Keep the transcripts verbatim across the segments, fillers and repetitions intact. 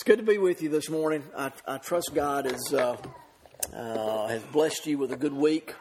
good to be with you this morning. I, I trust God has uh, uh, has blessed you with a good week.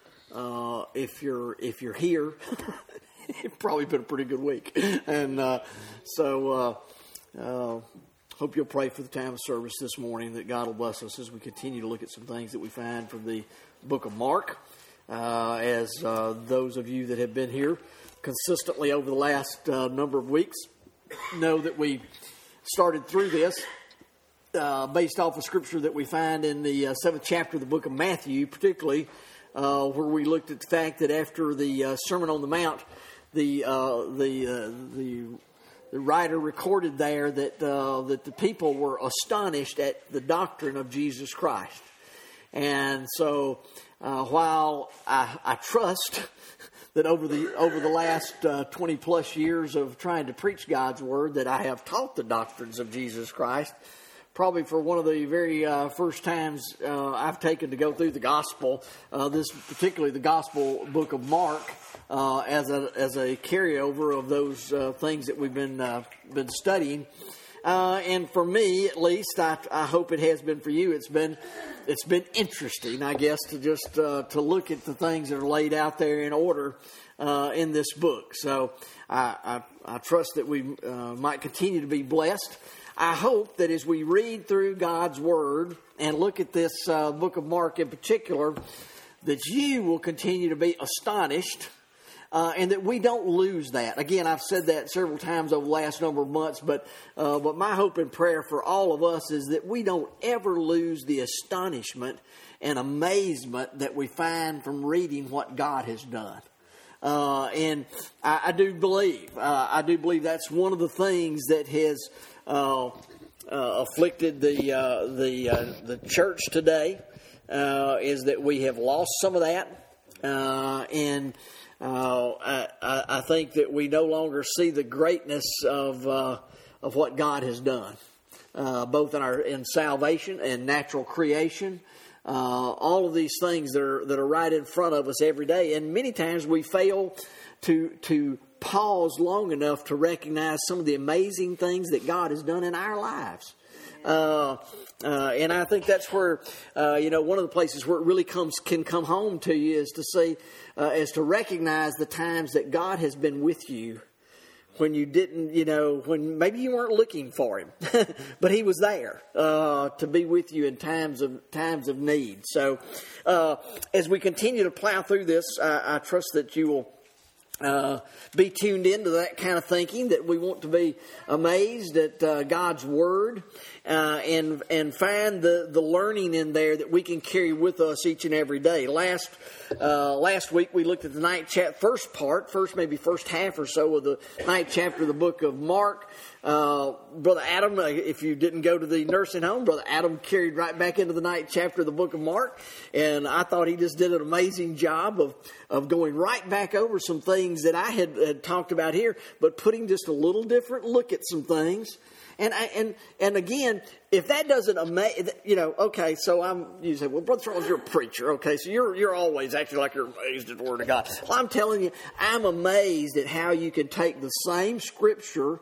Uh, if you're if you're here, it's probably been a pretty good week, and uh, so uh, uh, hope you'll pray for the time of service this morning that God will bless us as we continue to look at some things that we find from the book of Mark. Uh, as uh, those of you that have been here consistently over the last uh, number of weeks know that we started through this uh, based off of scripture that we find in the uh, seventh chapter of the book of Matthew, particularly uh, where we looked at the fact that after the uh, Sermon on the Mount, the uh, the uh, the the writer recorded there that uh, that the people were astonished at the doctrine of Jesus Christ, and so uh, while I, I trust that over the over the last uh, twenty plus years of trying to preach God's Word, that I have taught the doctrines of Jesus Christ, probably for one of the very uh, first times uh, I've taken to go through the Gospel, uh, this particularly the Gospel book of Mark, uh, as a as a carryover of those uh, things that we've been uh, been studying. Uh, and for me, at least, I, I hope it has been for you. It's been it's been interesting, I guess, to just uh, to look at the things that are laid out there in order uh, in this book. So I, I, I trust that we uh, might continue to be blessed. I hope that as we read through God's Word and look at this uh, book of Mark in particular, that you will continue to be astonished. Uh, and that we don't lose that. Again, I've said that several times over the last number of months, but uh, but my hope and prayer for all of us is that we don't ever lose the astonishment and amazement that we find from reading what God has done. Uh, and I, I do believe, uh, I do believe that's one of the things that has uh, uh, afflicted the uh, the uh, the church today, uh, is that we have lost some of that, uh, and. Uh, I, I think that we no longer see the greatness of uh, of what God has done, uh, both in our in salvation and natural creation. Uh, all of these things that are that are right in front of us every day, and many times we fail to to pause long enough to recognize some of the amazing things that God has done in our lives. Uh, uh, and I think that's where, uh, you know, one of the places where it really comes can come home to you is to see, uh, is to recognize the times that God has been with you when you didn't, you know, when maybe you weren't looking for Him, but He was there uh, to be with you in times of times of need. So, uh, as we continue to plow through this, I, I trust that you will. Uh, be tuned into that kind of thinking, that we want to be amazed at uh, God's Word uh, and and find the, the learning in there that we can carry with us each and every day. Last uh, last week we looked at the ninth chapter, first part, first maybe first half or so of the ninth chapter of the book of Mark. Uh, Brother Adam, uh, if you didn't go to the nursing home, Brother Adam carried right back into the ninth chapter of the book of Mark. And I thought he just did an amazing job of, of going right back over some things that I had, had talked about here, but putting just a little different look at some things. And I, and and again, if that doesn't amaze, you know, okay, so I'm, you say, well, Brother Charles, you're a preacher, okay, so you're you're always acting like you're amazed at the Word of God. Well, I'm telling you, I'm amazed at how you can take the same Scripture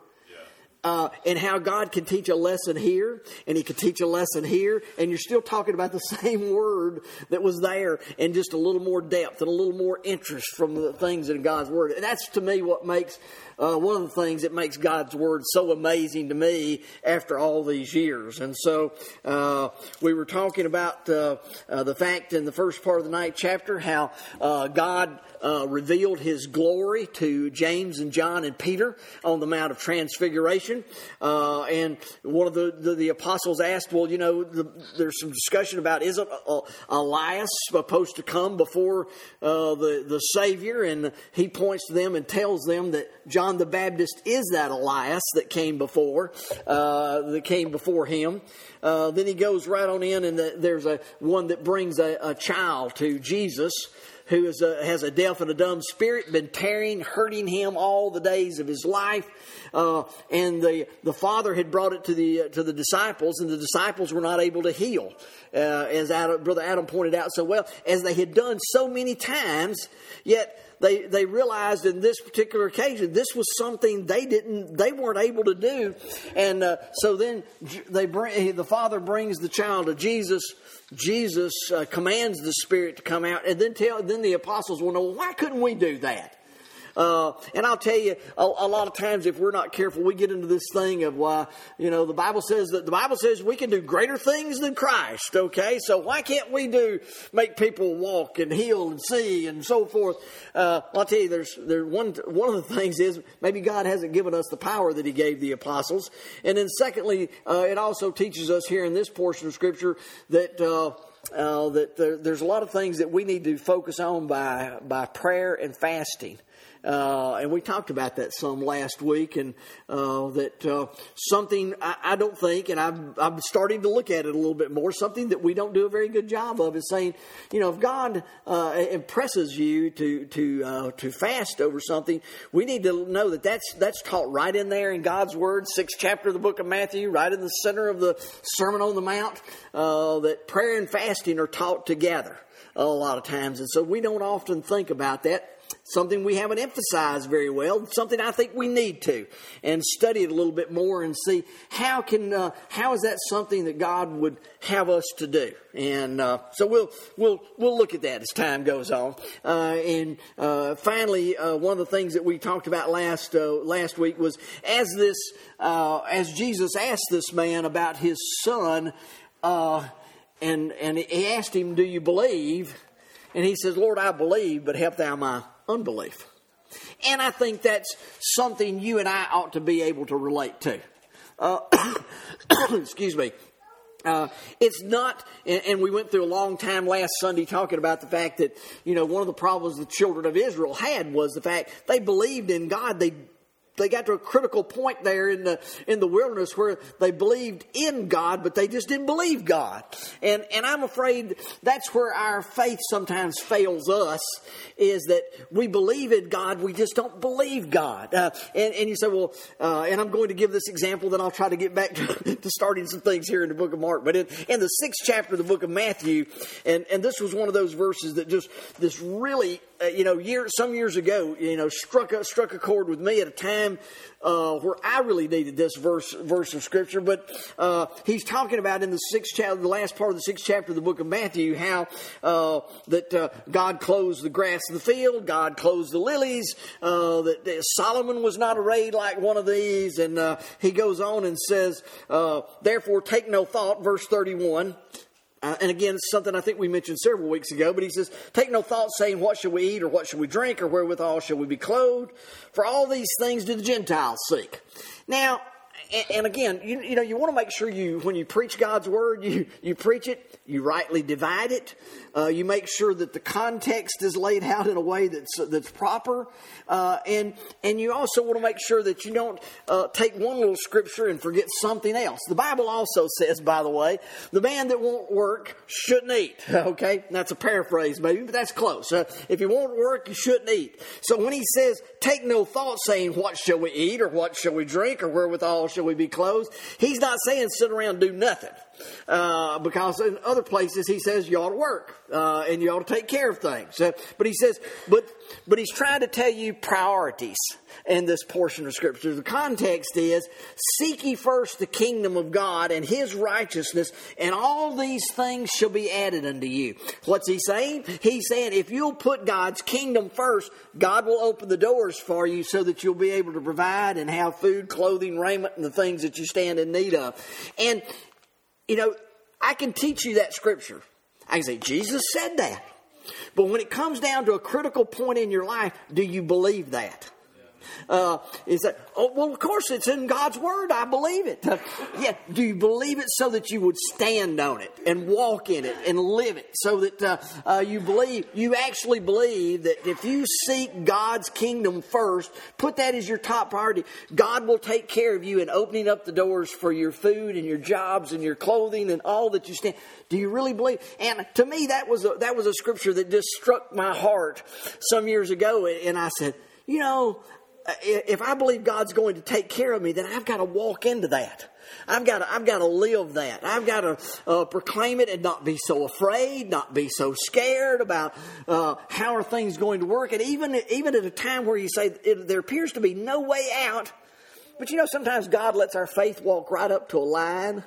Uh, and how God can teach a lesson here, and He can teach a lesson here, and you're still talking about the same word that was there, and just a little more depth and a little more interest from the things in God's Word. And that's, to me, what makes uh, one of the things that makes God's Word so amazing to me after all these years. And so uh, we were talking about uh, uh, the fact in the first part of the ninth chapter how uh, God uh, revealed His glory to James and John and Peter on the Mount of Transfiguration. Uh, and one of the, the, the apostles asked, well, you know, the, there's some discussion about, isn't uh, Elias supposed to come before uh, the, the Savior? And he points to them and tells them that John the Baptist is that Elias that came before, uh, that came before him. Uh, then he goes right on in, and the, there's a one that brings a, a child to Jesus, who is a, has a deaf and a dumb spirit, been tearing, hurting him all the days of his life. Uh, and the, the father had brought it to the uh, to the disciples, and the disciples were not able to heal. Uh, as Adam, Brother Adam pointed out so well, as they had done so many times, yet they they realized in this particular occasion this was something they didn't they weren't able to do, and uh, so then they bring the father brings the child to Jesus. Jesus uh, commands the Spirit to come out, and then tell then the apostles will know, well, why couldn't we do that? Uh, and I'll tell you, a, a lot of times if we're not careful, we get into this thing of why, uh, you know, the Bible says that the Bible says we can do greater things than Christ. Okay, so why can't we do make people walk and heal and see and so forth? Uh, I'll tell you, there's there one one of the things is maybe God hasn't given us the power that He gave the apostles, and then secondly, uh, it also teaches us here in this portion of Scripture that. Uh, Uh, that there, there's a lot of things that we need to focus on by by prayer and fasting. Uh, and we talked about that some last week, and uh, that uh, something I, I don't think, and I'm, I'm starting to look at it a little bit more, something that we don't do a very good job of is saying, you know, if God uh, impresses you to to uh, to fast over something, we need to know that that's, that's taught right in there in God's Word, sixth chapter of the book of Matthew, right in the center of the Sermon on the Mount, uh, that prayer and fasting are taught together a lot of times. And so we don't often think about that. Something we haven't emphasized very well. Something I think we need to, and study it a little bit more and see how can uh, how is that something that God would have us to do. And uh, so we'll we'll we'll look at that as time goes on. Uh, and uh, finally, uh, one of the things that we talked about last uh, last week was as this uh, as Jesus asked this man about his son, uh, and and he asked him, "Do you believe?" And he says, "Lord, I believe, but help thou my unbelief." And I think that's something you and I ought to be able to relate to. Uh, excuse me. Uh, it's not, and, and we went through a long time last Sunday talking about the fact that, you know, one of the problems the children of Israel had was the fact they believed in God. They They got to a critical point there in the in the wilderness where they believed in God, but they just didn't believe God. And and I'm afraid that's where our faith sometimes fails us, is that we believe in God, we just don't believe God. Uh, and, and you say, well, uh, and I'm going to give this example, then I'll try to get back to, to starting some things here in the book of Mark. But in, in the sixth chapter of the book of Matthew, and, and this was one of those verses that just, this really, uh, you know, year, some years ago, you know, struck a, struck a chord with me at a time Uh, where I really needed this verse verse of Scripture. But uh, he's talking about in the sixth chapter, the last part of the sixth chapter of the book of Matthew, how uh, that uh, God clothes the grass of the field, God clothes the lilies, uh, that, that Solomon was not arrayed like one of these. And uh, he goes on and says, uh, therefore take no thought, verse thirty-one. Uh, and again, it's something I think we mentioned several weeks ago, but he says, take no thought saying, what shall we eat, or what shall we drink, or wherewithal shall we be clothed? For all these things do the Gentiles seek. Now, and, and again, you, you know, you want to make sure you, when you preach God's word, you, you preach it, you rightly divide it. Uh, you make sure that the context is laid out in a way that's that's proper, uh, and and you also want to make sure that you don't uh, take one little scripture and forget something else. The Bible also says, by the way, the man that won't work shouldn't eat. Okay, that's a paraphrase, maybe, but that's close. Uh, if you won't work, you shouldn't eat. So when he says, "Take no thought, saying, what shall we eat, or what shall we drink, or wherewithal shall we be clothed?" He's not saying sit around and do nothing. Uh, because in other places he says you ought to work uh, and you ought to take care of things. Uh, but he says, but but he's trying to tell you priorities in this portion of Scripture. The context is, seek ye first the kingdom of God and His righteousness, and all these things shall be added unto you. What's he saying? He's saying if you'll put God's kingdom first, God will open the doors for you so that you'll be able to provide and have food, clothing, raiment, and the things that you stand in need of. And you know, I can teach you that scripture. I can say, Jesus said that. But when it comes down to a critical point in your life, do you believe that? Uh, is that, oh, well, of course it's in God's Word. I believe it. Uh, yeah. Do you believe it so that you would stand on it and walk in it and live it, so that uh, uh, you believe, you actually believe that if you seek God's kingdom first, put that as your top priority, God will take care of you in opening up the doors for your food and your jobs and your clothing and all that you stand. Do you really believe? And to me, that was a, that was a scripture that just struck my heart some years ago. And I said, you know, if I believe God's going to take care of me, then I've got to walk into that. I've got to, I've got to live that. I've got to uh, proclaim it and not be so afraid, not be so scared about uh, how are things going to work. And even, even at a time where you say it, there appears to be no way out, but you know, sometimes God lets our faith walk right up to a line,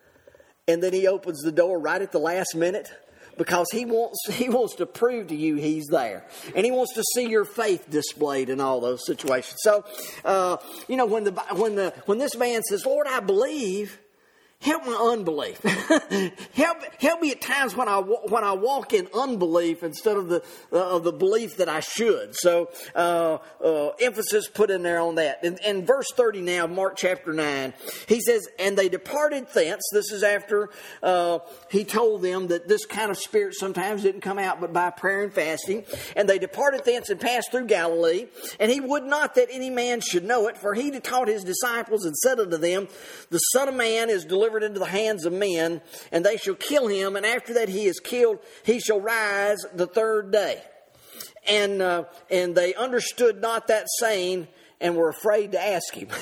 and then He opens the door right at the last minute. Because he wants he wants to prove to you He's there. And He wants to see your faith displayed in all those situations. So, uh, you know, when the when the when this man says, Lord, I believe, help my unbelief. help help me at times when I when I walk in unbelief instead of the uh, of the belief that I should. So uh, uh, emphasis put in there on that. In, in verse thirty now, Mark chapter nine, he says, and they departed thence. This is after uh, he told them that this kind of spirit sometimes didn't come out but by prayer and fasting. And they departed thence and passed through Galilee. And He would not that any man should know it, for He taught His disciples and said unto them, the Son of Man is delivered into the hands of men, and they shall kill Him, and after that He is killed, He shall rise the third day. And uh, and they understood not that saying, and were afraid to ask Him.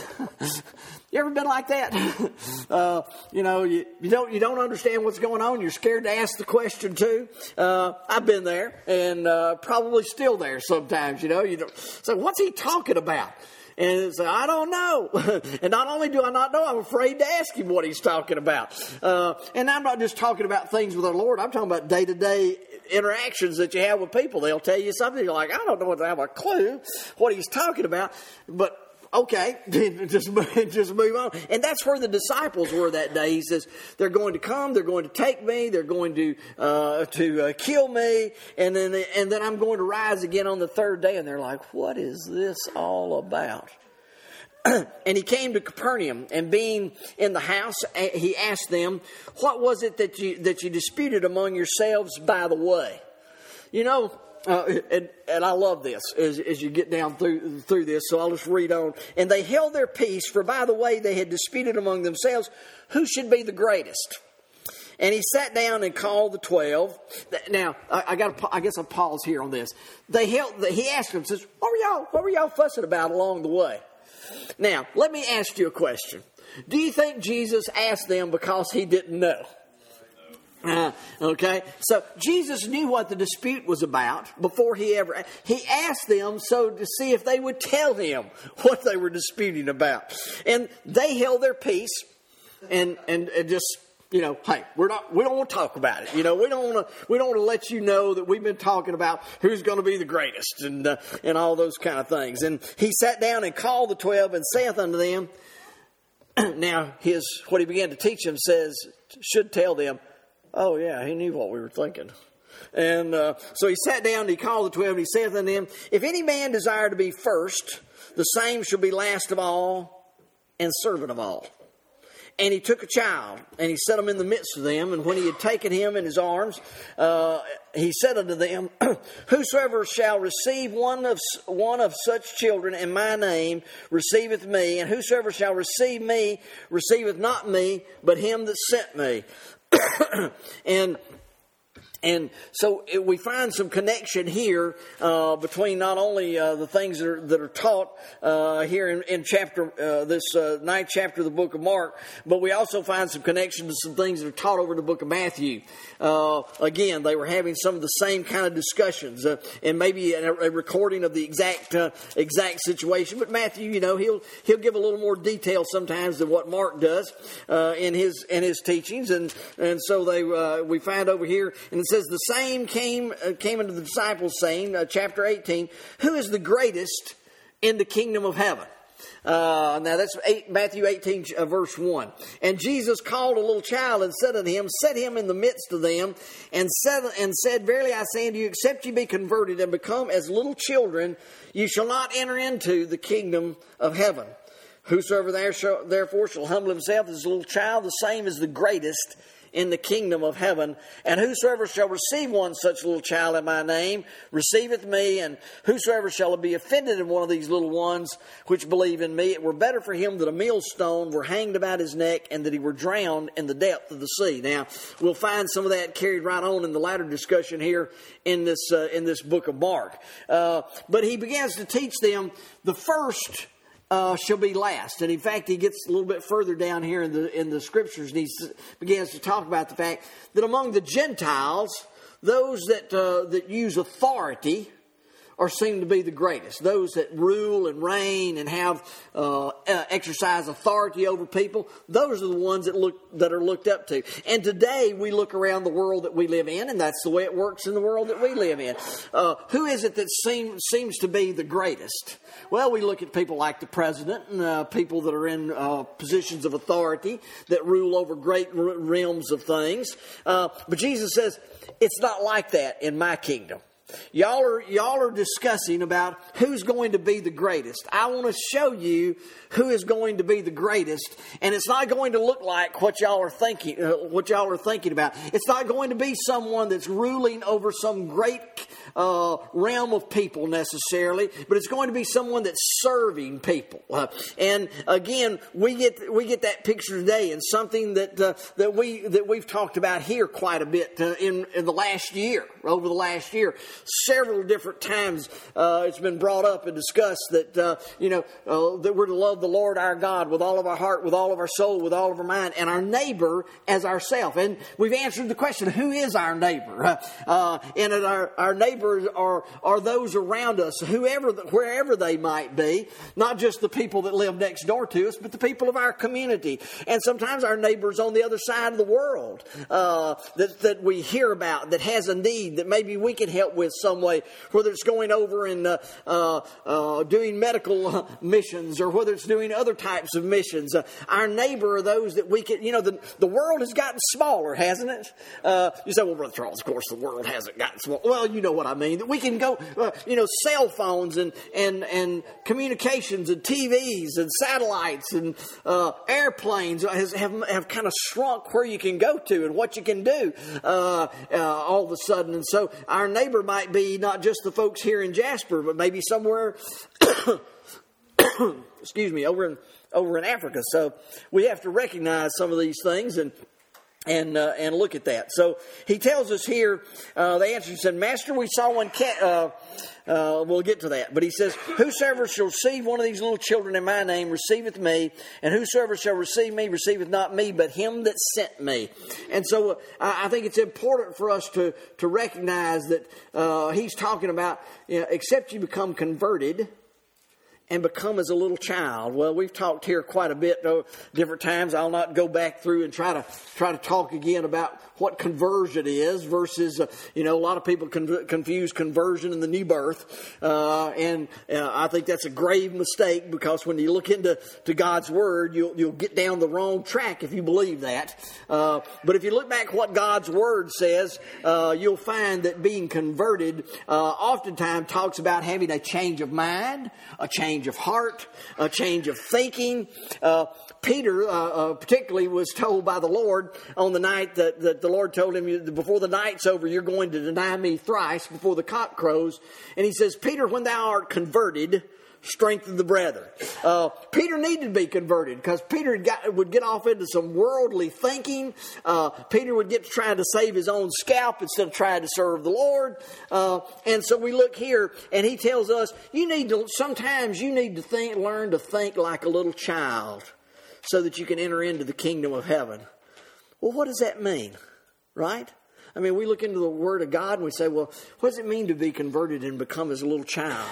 You ever been like that? uh, you know, you, you don't you don't understand what's going on. You're scared to ask the question too. Uh, I've been there, and uh, probably still there sometimes. You know, you don't. So what's He talking about? And it's, I don't know. And not only do I not know, I'm afraid to ask Him what He's talking about. Uh, and I'm not just talking about things with our Lord. I'm talking about day-to-day interactions that you have with people. They'll tell you something. You're like, I don't know what I have a clue what He's talking about. But okay, just, just move on. And that's where the disciples were that day. He says, they're going to come, they're going to take me, they're going to uh, to uh, kill me, and then and then I'm going to rise again on the third day. And they're like, what is this all about? And He came to Capernaum, and being in the house, He asked them, what was it that you that you disputed among yourselves by the way? You know, Uh, and, and I love this as, as you get down through through this, so I'll just read on. And they held their peace, for by the way they had disputed among themselves who should be the greatest. And He sat down and called the twelve. Now, I, I got. I guess I'll pause here on this. They held. He asked them, says, "What were y'all? What were y'all fussing about along the way?" Now, let me ask you a question. Do you think Jesus asked them because He didn't know? Uh, okay, so Jesus knew what the dispute was about before he ever, he asked them so to see if they would tell Him what they were disputing about. And they held their peace and, and, and just, you know, hey, we're not, we don't want to talk about it. You know, we don't want to, we don't want to let you know that we've been talking about who's going to be the greatest and, uh, and all those kind of things. And He sat down and called the twelve and saith unto them, now his, what He began to teach them says, should tell them, oh, yeah, He knew what we were thinking. And uh, so He sat down and He called the twelve and He saith unto them, if any man desire to be first, the same shall be last of all and servant of all. And He took a child and He set him in the midst of them. And when He had taken him in His arms, uh, He said unto them, whosoever shall receive one of one of such children in my name receiveth me. And whosoever shall receive me receiveth not me, but him that sent me. and And so it, we find some connection here uh, between not only uh, the things that are, that are taught uh, here in, in chapter uh, this uh, ninth chapter of the book of Mark, but we also find some connection to some things that are taught over in the book of Matthew. Uh, again, they were having some of the same kind of discussions, uh, and maybe a, a recording of the exact uh, exact situation. But Matthew, you know, he'll he'll give a little more detail sometimes than what Mark does uh, in his in his teachings, and and so they uh, we find over here and. Says the same came uh, came unto the disciples, saying, uh, chapter eighteen, who is the greatest in the kingdom of heaven? Uh, now that's eight, Matthew eighteen, uh, verse one. And Jesus called a little child and said unto him, set him in the midst of them, and said, and said, verily I say unto you, except ye be converted and become as little children, you shall not enter into the kingdom of heaven. Whosoever there shall, therefore shall humble himself as a little child, the same is the greatest in the kingdom of heaven. And whosoever shall receive one such little child in my name receiveth me. And whosoever shall be offended in one of these little ones which believe in me, it were better for him that a millstone were hanged about his neck and that he were drowned in the depth of the sea. Now, we'll find some of that carried right on in the latter discussion here in this uh, in this book of Mark. Uh, but he begins to teach them the first Uh, shall be last. And in fact, he gets a little bit further down here in the in the scriptures, and he begins to talk about the fact that among the Gentiles, those that uh, that use authority are seen to be the greatest. Those that rule and reign and have uh, uh, exercise authority over people, those are the ones that look that are looked up to. And today we look around the world that we live in, and that's the way it works in the world that we live in. Uh, who is it that seem, seems to be the greatest? Well, we look at people like the president and uh, people that are in uh, positions of authority that rule over great r- realms of things. Uh, but Jesus says, it's not like that in my kingdom. Y'all are, y'all are discussing about who's going to be the greatest. I want to show you who is going to be the greatest, and it's not going to look like what y'all are thinking, uh, what y'all are thinking about. It's not going to be someone that's ruling over some great uh, realm of people necessarily, but it's going to be someone that's serving people. Uh, and again, we get we get that picture today, and something that uh, that we that we've talked about here quite a bit uh, in in the last year, over the last year. Several different times uh, it's been brought up and discussed that, uh, you know, uh, that we're to love the Lord our God with all of our heart, with all of our soul, with all of our mind, and our neighbor as ourselves. And we've answered the question, who is our neighbor? Uh, and our, our neighbors are, are those around us, whoever, wherever they might be, not just the people that live next door to us, but the people of our community. And sometimes our neighbors on the other side of the world uh, that, that we hear about, that has a need that maybe we can help with some way, whether it's going over and uh, uh, uh, doing medical missions or whether it's doing other types of missions. Uh, our neighbor are those that we can, you know, the, the world has gotten smaller, hasn't it? Uh, you say, well, Brother Charles, of course the world hasn't gotten smaller. Well, you know what I mean. That we can go, uh, you know, cell phones and, and, and communications and T Vs and satellites and uh, airplanes has, have, have kind of shrunk where you can go to and what you can do uh, uh, all of a sudden. And so our neighbor might be not just the folks here in Jasper, but maybe somewhere, excuse me, over in over in Africa. So we have to recognize some of these things and and uh, and look at that. So he tells us here, uh, the answer, he said, Master, we saw one cat. Uh, uh, we'll get to that. But he says, whosoever shall receive one of these little children in my name receiveth me, and whosoever shall receive me receiveth not me, but him that sent me. And so uh, I think it's important for us to, to recognize that uh, he's talking about, you know, except you become converted and become as a little child. Well, we've talked here quite a bit, though, different times. I'll not go back through and try to try to talk again about what conversion is versus, uh, you know, a lot of people con- confuse conversion and the new birth. Uh, and uh, I think that's a grave mistake, because when you look into to God's Word, you'll, you'll get down the wrong track if you believe that. Uh, but if you look back what God's Word says, uh, you'll find that being converted uh, oftentimes talks about having a change of mind, a change of heart, a change of thinking. Uh, Peter, uh, uh, particularly, was told by the Lord on the night that, that the Lord told him, before the night's over, you're going to deny me thrice before the cock crows. And he says, Peter, when thou art converted, strengthen the brethren. Uh, Peter needed to be converted, because Peter got, would get off into some worldly thinking. Uh, Peter would get to trying to save his own scalp instead of trying to serve the Lord. Uh, and so we look here, and he tells us, you need to, sometimes you need to think, learn to think like a little child so that you can enter into the kingdom of heaven. Well, what does that mean? Right? I mean, we look into the Word of God and we say, well, what does it mean to be converted and become as a little child?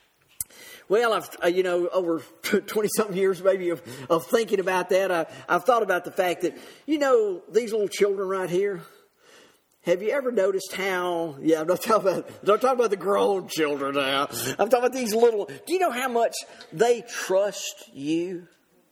Well, I've, uh, you know, over twenty-something years maybe of, of thinking about that, I, I've thought about the fact that, you know, these little children right here, have you ever noticed how, yeah, I'm not talking about, I'm not talking about the grown children now. I'm talking about these little, do you know how much they trust you?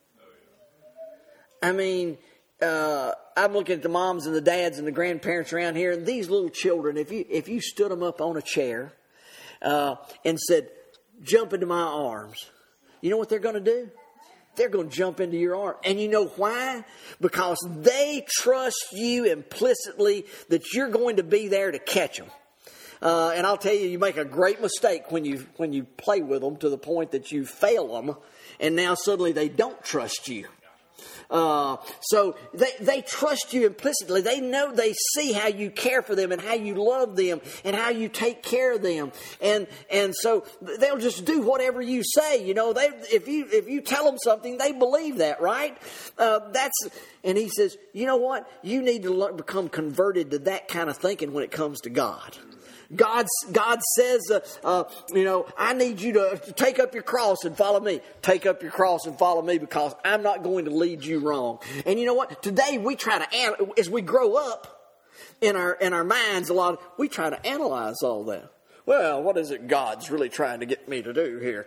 I mean, uh, I'm looking at the moms and the dads and the grandparents around here, and these little children, if you, if you stood them up on a chair uh, and said, jump into my arms, you know what they're going to do? they're going to jump into your arms. And you know why? Because they trust you implicitly that you're going to be there to catch them. Uh, and I'll tell you, you make a great mistake when you when you play with them to the point that you fail them, and now suddenly they don't trust you. Uh, so they, they trust you implicitly. They know, they see how you care for them and how you love them and how you take care of them. And, and so they'll just do whatever you say. You know, they, if you, if you tell them something, they believe that, right? Uh, that's, and he says, you know what? You need to learn, become converted to that kind of thinking when it comes to God. God, God says, uh, uh, you know, I need you to, to take up your cross and follow me. Take up your cross and follow me because I'm not going to lead you wrong. And you know what? Today we try to, as we grow up in our in our minds a lot, we try to analyze all that. Well, what is it God's really trying to get me to do here?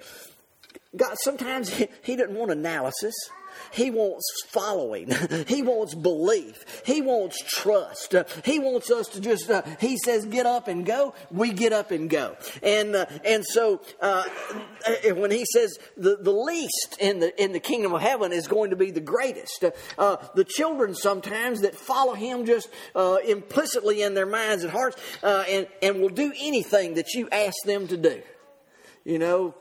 God, sometimes he, he doesn't want analysis. He wants following. He wants belief. He wants trust. Uh, he wants us to just, uh, he says, get up and go. We get up and go. And uh, and so uh, when he says the, the least in the in the kingdom of heaven is going to be the greatest, uh, uh, the children sometimes that follow him just uh, implicitly in their minds and hearts uh, and, and will do anything that you ask them to do. You know,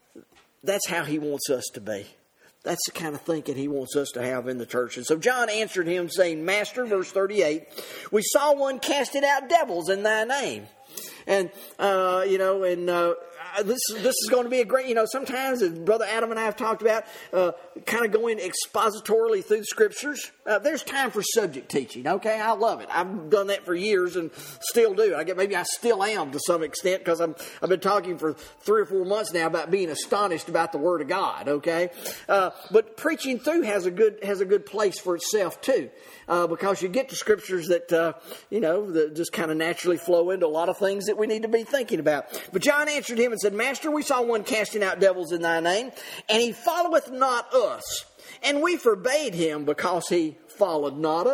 that's how he wants us to be. That's the kind of thinking he wants us to have in the church. And so John answered him saying, Master, verse thirty-eight, we saw one casting out devils in thy name. And, uh, you know, and uh, this, this is going to be a great, you know, sometimes, as Brother Adam and I have talked about, uh, kind of going expositorily through the Scriptures. Uh, there's time for subject teaching, okay? I love it. I've done that for years and still do. I get, maybe I still am to some extent because I'm, I've been talking for three or four months now about being astonished about the Word of God, okay? Uh, but preaching through has a good has a good place for itself, too. Uh, because you get to scriptures that, uh, you know, that just kind of naturally flow into a lot of things that we need to be thinking about. But John answered him and said, Master, we saw one casting out devils in thy name, and he followeth not us. And we forbade him because he followed not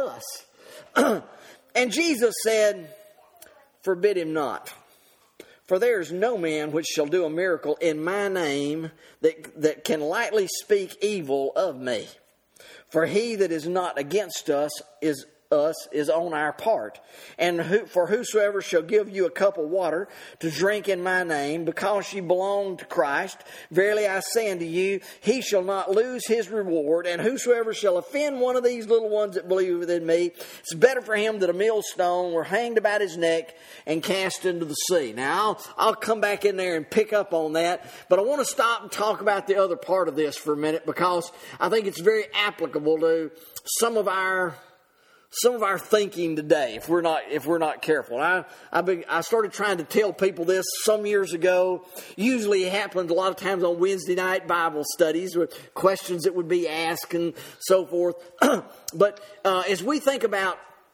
us. And Jesus said, forbid him not. For there is no man which shall do a miracle in my name that, that can lightly speak evil of me. For he that is not against us is us is on our part. And who, for whosoever shall give you a cup of water to drink in my name, because ye belong to Christ, verily I say unto you, he shall not lose his reward. And whosoever shall offend one of these little ones that believe within me, it's better for him that a millstone were hanged about his neck and cast into the sea. Now, I'll, I'll come back in there and pick up on that, but I want to stop and talk about the other part of this for a minute, because I think it's very applicable to some of our Some of our thinking today, if we're not if we're not careful. I I, be, I started trying to tell people this some years ago. Usually it happens a lot of times on Wednesday night Bible studies with questions that would be asked and so forth. But uh, as we think about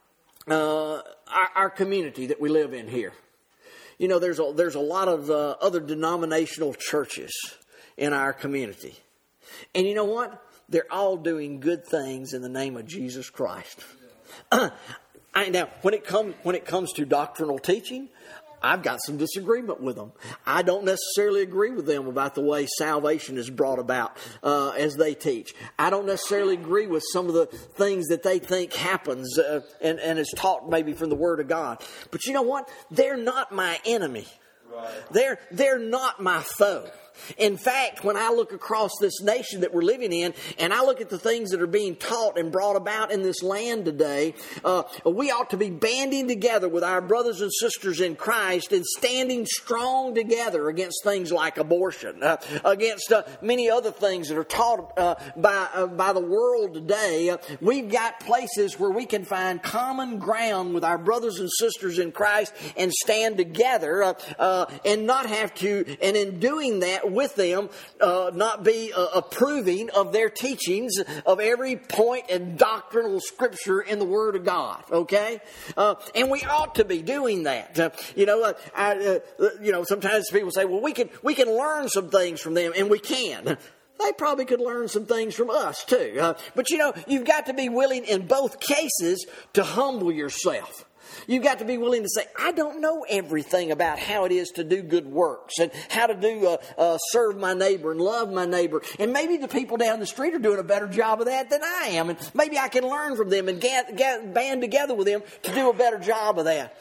uh, our, our community that we live in here, you know, there's a, there's a lot of uh, other denominational churches in our community, and you know what? They're all doing good things in the name of Jesus Christ. Uh, I, now, when it comes when it comes to doctrinal teaching, I've got some disagreement with them. I don't necessarily agree with them about the way salvation is brought about uh, as they teach. I don't necessarily agree with some of the things that they think happens uh, and, and is taught maybe from the Word of God. But you know what? They're not my enemy. Right. They're they're not my foe. In fact, when I look across this nation that we're living in, and I look at the things that are being taught and brought about in this land today, uh, we ought to be banding together with our brothers and sisters in Christ and standing strong together against things like abortion, uh, against uh, many other things that are taught uh, by uh, by the world today. Uh, we've got places where we can find common ground with our brothers and sisters in Christ and stand together uh, uh, and not have to, and in doing that, with them, uh, not be uh, approving of their teachings of every point and doctrinal scripture in the Word of God. Okay, uh, and we ought to be doing that. Uh, you know, uh, I, uh, you know, sometimes people say, "Well, we can we can learn some things from them," and we can. They probably could learn some things from us too. Uh, but you know, you've got to be willing in both cases to humble yourself. You've got to be willing to say, I don't know everything about how it is to do good works and how to do uh, uh, serve my neighbor and love my neighbor. And maybe the people down the street are doing a better job of that than I am. And maybe I can learn from them and get, get, band together with them to do a better job of that.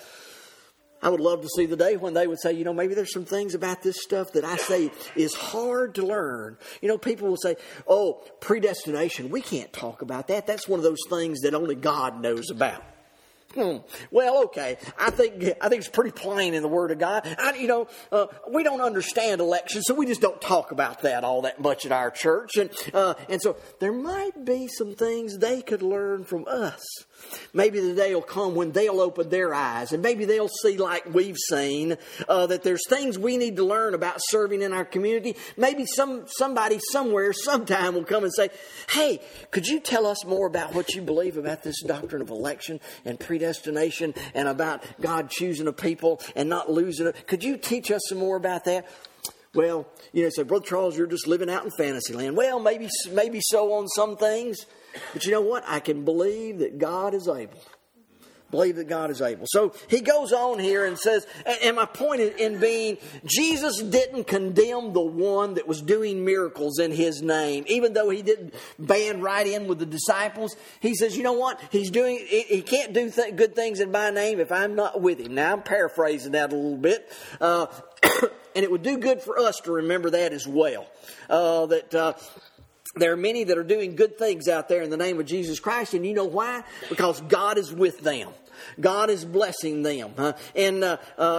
I would love to see the day when they would say, you know, maybe there's some things about this stuff that I say is hard to learn. You know, people will say, oh, predestination, we can't talk about that. That's one of those things that only God knows about. Hmm. Well, okay. I think I think it's pretty plain in the Word of God. I, you know, uh, we don't understand election, so we just don't talk about that all that much at our church. And uh, and so there might be some things they could learn from us. Maybe the day will come when they'll open their eyes, and maybe they'll see, like we've seen, uh, that there's things we need to learn about serving in our community. Maybe some somebody somewhere sometime will come and say, hey, could you tell us more about what you believe about this doctrine of election and predestination and about God choosing a people and not losing it? Could you teach us some more about that? Well, you know, say, Brother Charles, you're just living out in fantasy land. Well, maybe maybe so on some things. But you know what? I can believe that God is able. Believe that God is able. So he goes on here and says, and my point in being, Jesus didn't condemn the one that was doing miracles in his name. Even though he didn't band right in with the disciples, he says, you know what? He's doing, he can't do th- good things in my name if I'm not with him. Now I'm paraphrasing that a little bit. Uh, and it would do good for us to remember that as well. Uh, that, uh, There are many that are doing good things out there in the name of Jesus Christ. And you know why? Because God is with them. God is blessing them. Huh? And, uh, uh,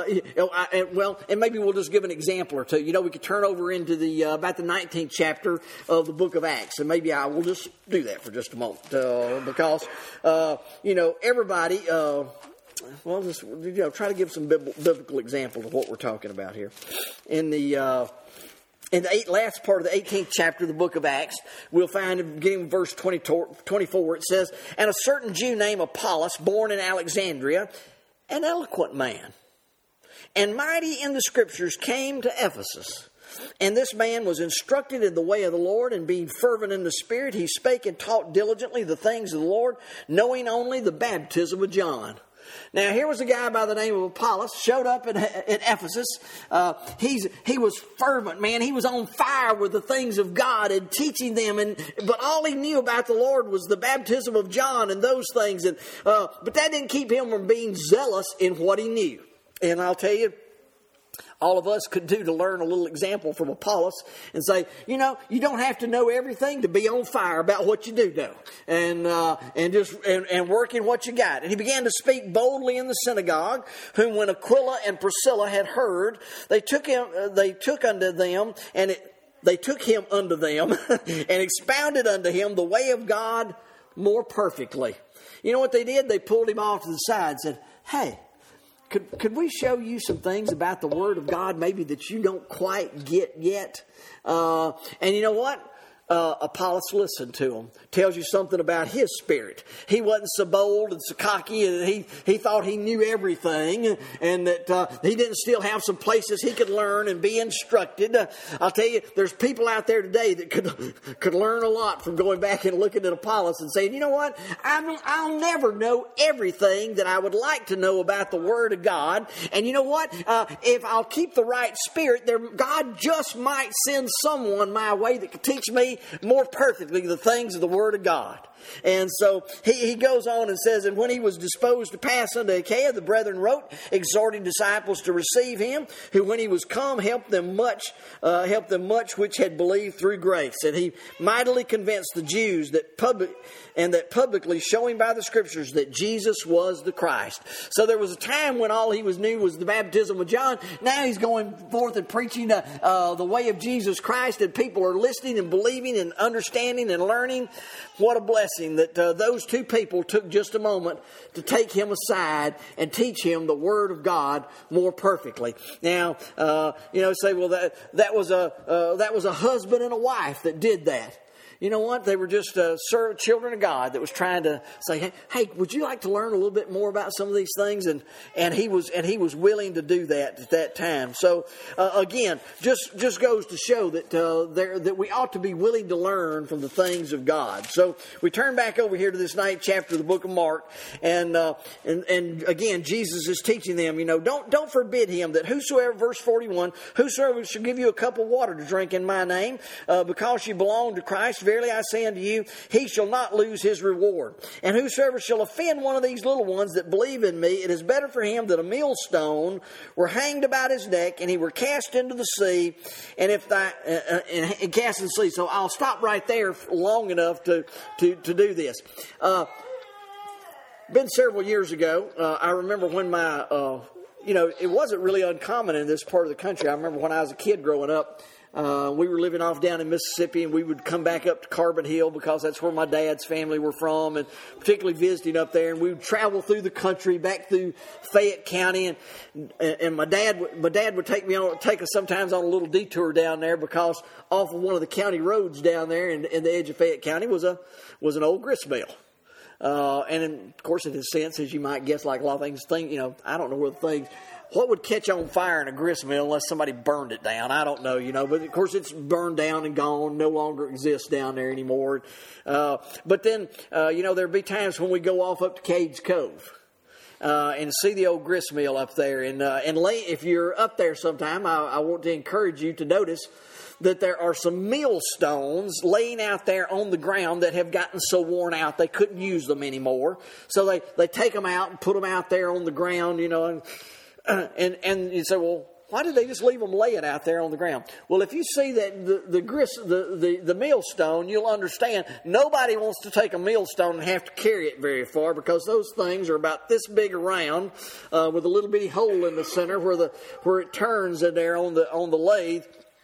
well, and maybe we'll just give an example or two. You know, we could turn over into the, uh, about the nineteenth chapter of the book of Acts. And maybe I will just do that for just a moment. Uh, because, uh, you know, everybody, uh, well, just, you know, try to give some biblical examples of what we're talking about here. In the, uh, In the eight, last part of the eighteenth chapter of the book of Acts, we'll find, beginning with verse twenty, twenty-four, it says, and a certain Jew named Apollos, born in Alexandria, an eloquent man, and mighty in the Scriptures, came to Ephesus. And this man was instructed in the way of the Lord, and being fervent in the Spirit, he spake and taught diligently the things of the Lord, knowing only the baptism of John. Now, here was a guy by the name of Apollos, showed up at, at Ephesus. Uh, he's he was fervent, man. He was on fire with the things of God and teaching them. And but all he knew about the Lord was the baptism of John and those things. And uh, but that didn't keep him from being zealous in what he knew. And I'll tell you, all of us could do to learn a little example from Apollos and say, you know, you don't have to know everything to be on fire about what you do know, and uh, and just and, and work in what you got. And he began to speak boldly in the synagogue, whom when Aquila and Priscilla had heard, they took him, uh, they took unto them, and it, they took him unto them, and expounded unto him the way of God more perfectly. You know what they did? They pulled him off to the side and said, hey, Could could we show you some things about the Word of God maybe that you don't quite get yet? Uh, and you know what? Uh, Apollos listened to him. Tells you something about his spirit. He wasn't so bold and so cocky, and he, he thought he knew everything, and that uh, he didn't still have some places he could learn and be instructed. Uh, I'll tell you, there's people out there today that could could learn a lot from going back and looking at Apollos and saying, you know what? I'm, I'll never know everything that I would like to know about the Word of God. And you know what? Uh, if I'll keep the right spirit, there, God just might send someone my way that could teach me more perfectly the things of the Word of God. And so he, he goes on and says, and when he was disposed to pass unto Achaia, the brethren wrote, exhorting disciples to receive him, who when he was come helped them much, uh, helped them much which had believed through grace. And he mightily convinced the Jews that public and that publicly showing by the Scriptures that Jesus was the Christ. So there was a time when all he was knew was the baptism of John. Now he's going forth and preaching uh, uh, the way of Jesus Christ, and people are listening and believing and understanding and learning. What a blessing that uh, those two people took just a moment to take him aside and teach him the Word of God more perfectly. Now, uh, you know, say, well, that that was a uh, that was a husband and a wife that did that. You know what? They were just uh, servant, children of God that was trying to say, hey, hey, would you like to learn a little bit more about some of these things? And and he was and he was willing to do that at that time. So uh, again, just just goes to show that uh, there that we ought to be willing to learn from the things of God. So we turn back over here to this ninth chapter of the book of Mark, and uh, and and again, Jesus is teaching them. You know, don't don't forbid him that whosoever, verse forty-one, whosoever shall give you a cup of water to drink in my name, uh, because you belong to Christ. Verily I say unto you, he shall not lose his reward. And whosoever shall offend one of these little ones that believe in me, it is better for him that a millstone were hanged about his neck, and he were cast into the sea, and if thy uh, and, and cast in the sea. So I'll stop right there long enough to to to do this. Uh, been several years ago. Uh, I remember when my uh, you know it wasn't really uncommon in this part of the country. I remember when I was a kid growing up. Uh, we were living off down in Mississippi, and we would come back up to Carbon Hill because that's where my dad's family were from, and particularly visiting up there. And we would travel through the country, back through Fayette County, and and my dad my dad would take me on take us sometimes on a little detour down there, because off of one of the county roads down there in, in the edge of Fayette County was a was an old grist mill. Uh, and in, of course, in a sense, as you might guess, like a lot of things, think you know, I don't know where the things. What would catch on fire in a grist mill unless somebody burned it down? I don't know, you know. But, of course, it's burned down and gone, no longer exists down there anymore. Uh, but then, uh, you know, there'd be times when we go off up to Cades Cove uh, and see the old grist mill up there. And uh, and lay, if you're up there sometime, I, I want to encourage you to notice that there are some millstones laying out there on the ground that have gotten so worn out they couldn't use them anymore. So they, they take them out and put them out there on the ground, you know, and... Uh, and, and you say, well, why did they just leave them laying out there on the ground? Well, if you see that the the, grist, the, the, the millstone, you'll understand nobody wants to take a millstone and have to carry it very far, because those things are about this big around uh, with a little bitty hole in the center where the where it turns in there on the on the lathe.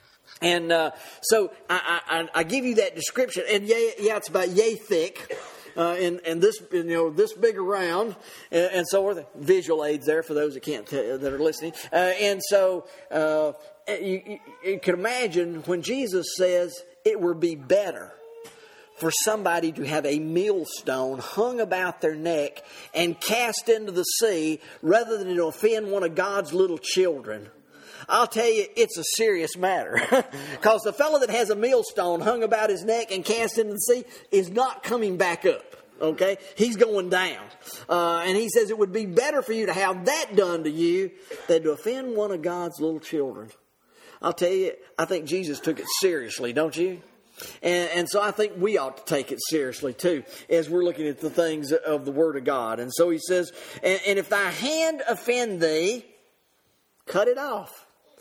And uh, so I, I, I give you that description, and yeah, yeah, it's about yay thick. Uh, and, and this, you know, this big around, and, and so are the visual aids there for those that can't, t- that are listening. Uh, and so, uh, you, you, you can imagine when Jesus says it would be better for somebody to have a millstone hung about their neck and cast into the sea rather than to offend one of God's little children. I'll tell you, it's a serious matter. Because the fellow that has a millstone hung about his neck and cast into the sea is not coming back up. Okay? He's going down. Uh, and he says it would be better for you to have that done to you than to offend one of God's little children. I'll tell you, I think Jesus took it seriously, don't you? And, and so I think we ought to take it seriously too, as we're looking at the things of the Word of God. And so he says, and, and if thy hand offend thee, cut it off.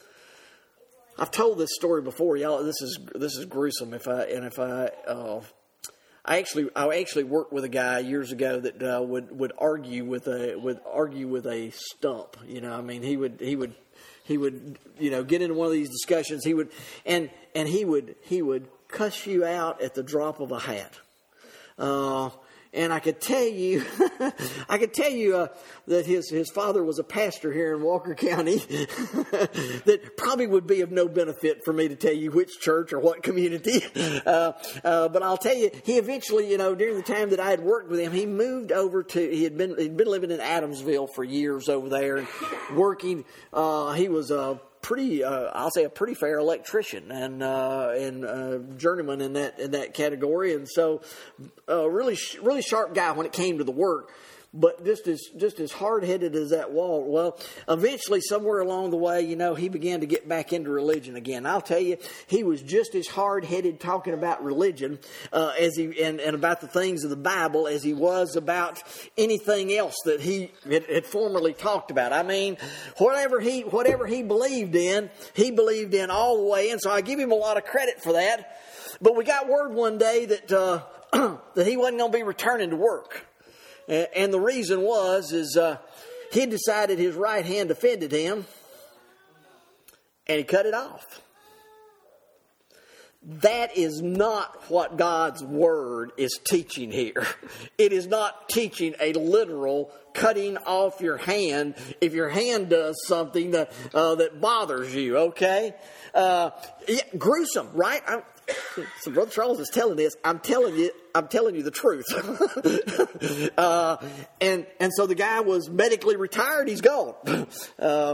I've told this story before, y'all. This is this is gruesome. If I and if I, uh, I actually I actually worked with a guy years ago that uh, would would argue with a would argue with a stump. You know, I mean, he would he would he would you know get into one of these discussions. He would and and he would he would cuss you out at the drop of a hat. Uh, And I could tell you, I could tell you uh, that his, his father was a pastor here in Walker County that probably would be of no benefit for me to tell you which church or what community. Uh, uh, but I'll tell you, he eventually, you know, during the time that I had worked with him, he moved over to, he had been, he'd been living in Adamsville for years over there and working. Uh, he was a pretty, uh, I'll say a pretty fair electrician and, uh, and, uh, journeyman in that, in that category. And so, uh, really, really sharp guy when it came to the work. But just as just as hard-headed as that wall. Well, eventually, somewhere along the way, you know, he began to get back into religion again. I'll tell you, he was just as hard-headed talking about religion uh, as he and, and about the things of the Bible as he was about anything else that he had, had formerly talked about. I mean, whatever he whatever he believed in, he believed in all the way. And so I give him a lot of credit for that. But we got word one day that uh, that he wasn't going to be returning to work. And the reason was, is uh, he decided his right hand offended him, and he cut it off. That is not what God's Word is teaching here. It is not teaching a literal cutting off your hand if your hand does something that uh, that bothers you, okay? Uh, yeah, gruesome, right? I'm, so Brother Charles is telling this. I'm telling you, I'm telling you the truth. uh, and and so the guy was medically retired. He's gone. Uh,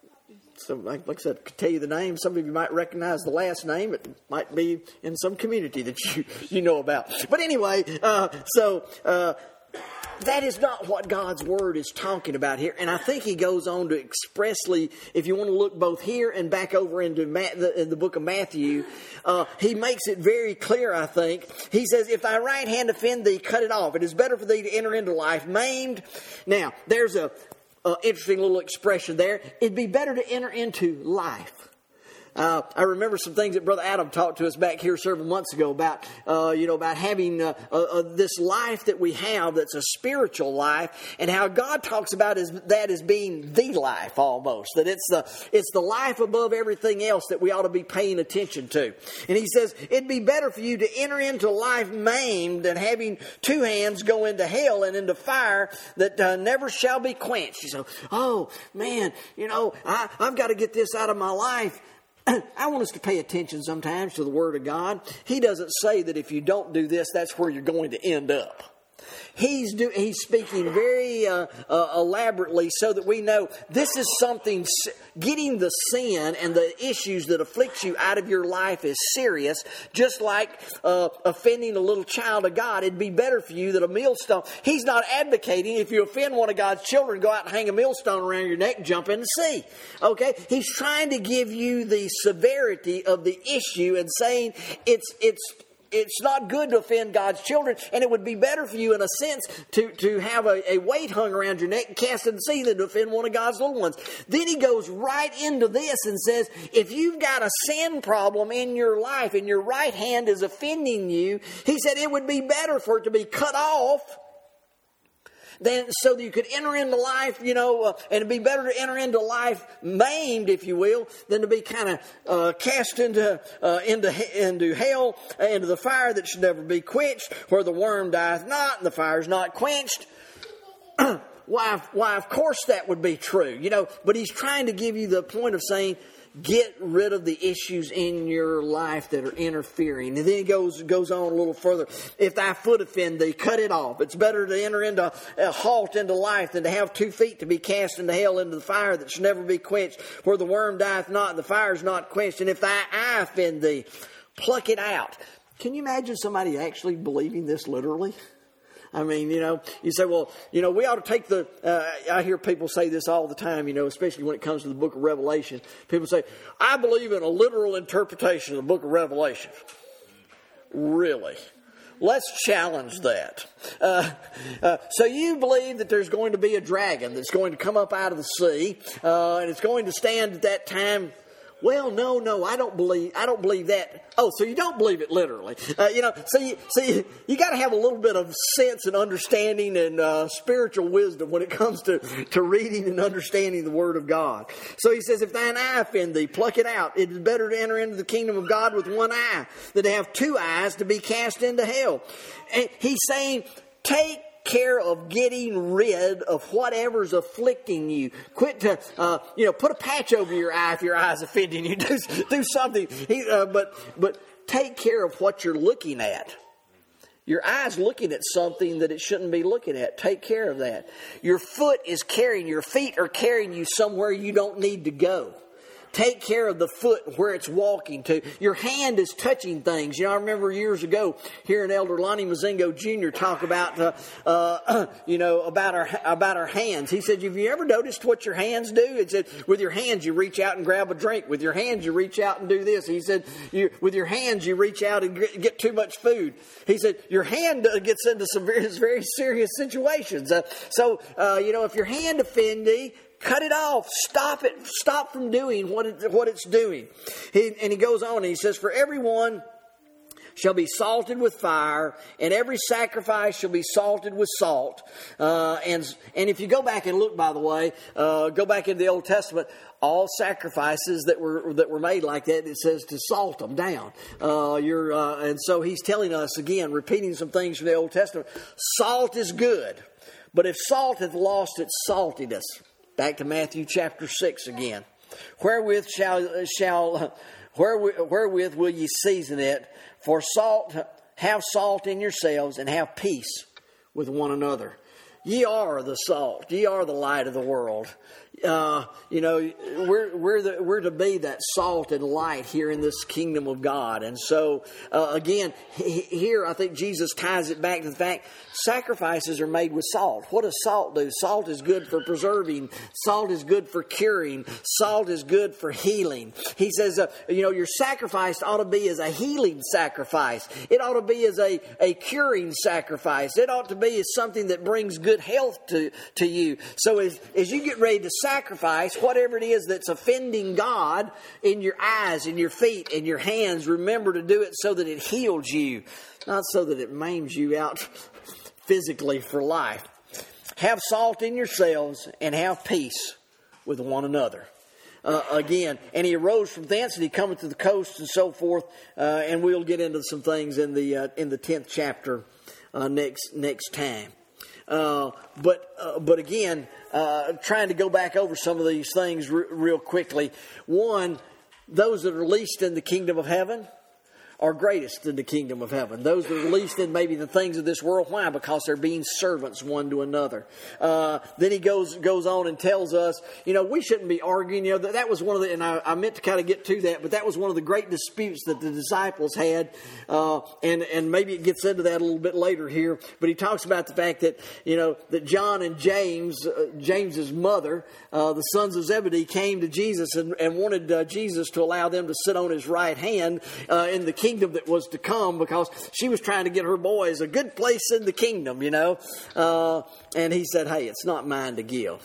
So, like, like I said, I could tell you the name. Some of you might recognize the last name. It might be in some community that you, you know about. But anyway, uh, so uh, that is not what God's Word is talking about here. And I think he goes on to expressly, if you want to look both here and back over into Ma- the, in the book of Matthew, uh, he makes it very clear, I think. He says, if thy right hand offend thee, cut it off. It is better for thee to enter into life maimed. Now, there's a Uh, interesting little expression there. It'd be better to enter into life. Uh, I remember some things that Brother Adam talked to us back here several months ago about, uh, you know, about having uh, uh, uh, this life that we have that's a spiritual life, and how God talks about is, that as being the life almost. That it's the it's the life above everything else that we ought to be paying attention to. And he says, it'd be better for you to enter into life maimed than having two hands go into hell and into fire that uh, never shall be quenched. You say, oh, man, you know, I, I've got to get this out of my life. I want us to pay attention sometimes to the Word of God. He doesn't say that if you don't do this, that's where you're going to end up. He's do, he's speaking very uh, uh, elaborately so that we know this is something, getting the sin and the issues that afflict you out of your life is serious. Just like uh, offending a little child of God, it'd be better for you that a millstone. He's not advocating if you offend one of God's children, go out and hang a millstone around your neck and jump in the sea. Okay? He's trying to give you the severity of the issue and saying it's it's. It's not good to offend God's children, and it would be better for you, in a sense, to, to have a, a weight hung around your neck and cast in the sea than to offend one of God's little ones. Then he goes right into this and says, if you've got a sin problem in your life and your right hand is offending you, he said it would be better for it to be cut off Then, so that you could enter into life, you know, uh, and it'd be better to enter into life maimed, if you will, than to be kind of uh, cast into uh, into into hell, uh, into the fire that should never be quenched, where the worm dieth not and the fire is not quenched. why, why, of course that would be true, you know. But he's trying to give you the point of saying, get rid of the issues in your life that are interfering. And then he goes goes on a little further. If thy foot offend thee, cut it off. It's better to enter into a halt into life than to have two feet to be cast into hell, into the fire that shall never be quenched, where the worm dieth not and the fire is not quenched. And if thy eye offend thee, pluck it out. Can you imagine somebody actually believing this literally? I mean, you know, you say, well, you know, we ought to take the, uh, I hear people say this all the time, you know, especially when it comes to the book of Revelation. People say, I believe in a literal interpretation of the book of Revelation. Really? Let's challenge that. Uh, uh, so you believe that there's going to be a dragon that's going to come up out of the sea, uh, and it's going to stand at that time. Well, no, no, I don't believe. I don't believe that. Oh, so you don't believe it literally? Uh, you know, so you see, you got to have a little bit of sense and understanding and uh, spiritual wisdom when it comes to to reading and understanding the Word of God. So he says, if thine eye offend thee, pluck it out. It is better to enter into the kingdom of God with one eye than to have two eyes to be cast into hell. And he's saying, take care of getting rid of whatever's afflicting you. Quit to, uh, you know, put a patch over your eye if your eye's offending you. Do, do something. He, uh, but, but take care of what you're looking at. Your eye's looking at something that it shouldn't be looking at. Take care of that. Your foot is carrying, your feet are carrying you somewhere you don't need to go. Take care of the foot where it's walking to. Your hand is touching things. You know, I remember years ago hearing Elder Lonnie Mazingo Junior talk about, uh, uh, you know, about our about our hands. He said, "Have you ever noticed what your hands do?" He said, "With your hands you reach out and grab a drink. With your hands you reach out and do this." He said, you, "With your hands you reach out and get too much food." He said, "Your hand gets into some very, very serious situations." Uh, so, uh, you know, if your hand offends thee, cut it off. Stop it. Stop from doing what it, what it's doing. He, and he goes on and he says, "For everyone shall be salted with fire, and every sacrifice shall be salted with salt. Uh, and and if you go back and look, by the way, uh, go back into the Old Testament, all sacrifices that were that were made like that, it says to salt them down. Uh, you're uh, and so he's telling us again, repeating some things from the Old Testament. Salt is good, but if salt hath lost its saltiness, back to Matthew chapter six again. Wherewith shall shall wherewith, wherewith will ye season it? For salt, have salt in yourselves, and have peace with one another. Ye are the salt. Ye are the light of the world. Uh, you know, we're we're the, we're to be that salt and light here in this kingdom of God. And so, uh, again, he, here I think Jesus ties it back to the fact sacrifices are made with salt. What does salt do? Salt is good for preserving. Salt is good for curing. Salt is good for healing. He says, uh, you know, your sacrifice ought to be as a healing sacrifice. It ought to be as a, a curing sacrifice. It ought to be as something that brings good health to, to you. So as, as you get ready to sacrifice whatever it is that's offending God in your eyes, in your feet, in your hands, remember to do it so that it heals you, not so that it maims you out physically for life. Have salt in yourselves and have peace with one another. Uh, again, and he arose from thence and he cometh to the coast and so forth. Uh, and we'll get into some things in the uh, in the tenth chapter uh, next next time. Uh, but uh, but again, uh, trying to go back over some of these things re- real quickly. One, those that are least in the kingdom of heaven are greatest in the kingdom of heaven. Those that are least in maybe the things of this world. Why? Because they're being servants one to another. Uh, then he goes goes on and tells us, you know, we shouldn't be arguing. You know, that, that was one of the, and I, I meant to kind of get to that, but that was one of the great disputes that the disciples had. Uh, and, and maybe it gets into that a little bit later here. But he talks about the fact that, you know, that John and James, uh, James's mother, uh, the sons of Zebedee, came to Jesus and, and wanted uh, Jesus to allow them to sit on his right hand uh, in the kingdom. Kingdom that was to come, because she was trying to get her boys a good place in the kingdom, you know. Uh, and he said, hey, it's not mine to give.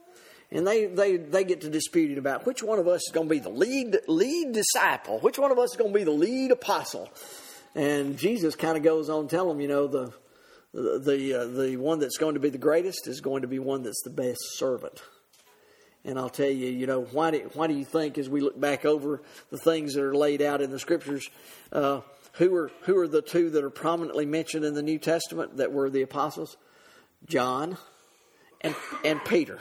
And they, they, they get to disputing about which one of us is going to be the lead lead disciple, which one of us is going to be the lead apostle. And Jesus kind of goes on to tell them, you know, the the the, uh, the one that's going to be the greatest is going to be one that's the best servant. And I'll tell you, you know, why do, why do you think, as we look back over the things that are laid out in the Scriptures, uh, who are who are the two that are prominently mentioned in the New Testament that were the apostles? John and and Peter.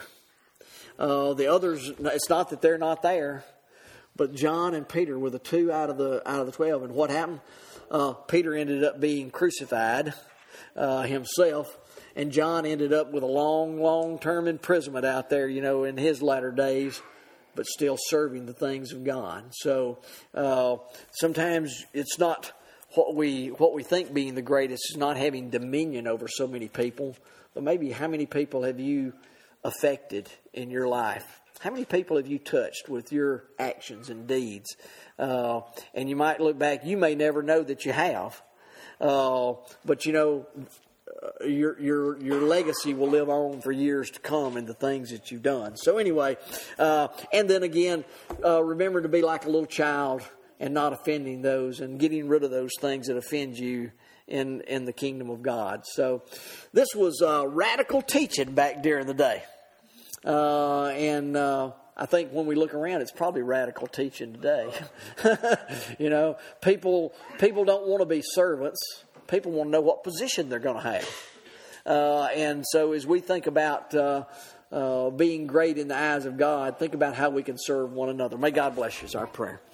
Uh, the others, it's not that they're not there, but John and Peter were the two out of the out of the twelve. And what happened? Uh, Peter ended up being crucified uh, himself. And John ended up with a long, long-term imprisonment out there, you know, in his latter days, but still serving the things of God. So uh, sometimes it's not what we what we think being the greatest is not having dominion over so many people, but maybe how many people have you affected in your life? How many people have you touched with your actions and deeds? Uh, and you might look back, you may never know that you have, uh, but you know, Uh, your your your legacy will live on for years to come in the things that you've done. So anyway, uh, and then again, uh, remember to be like a little child and not offending those and getting rid of those things that offend you in, in the kingdom of God. So this was uh, radical teaching back during the day. Uh, and uh, I think when we look around, it's probably radical teaching today. You know, people people don't want to be servants. People want to know what position they're going to have. Uh, and so as we think about uh, uh, being great in the eyes of God, think about how we can serve one another. May God bless you is our prayer.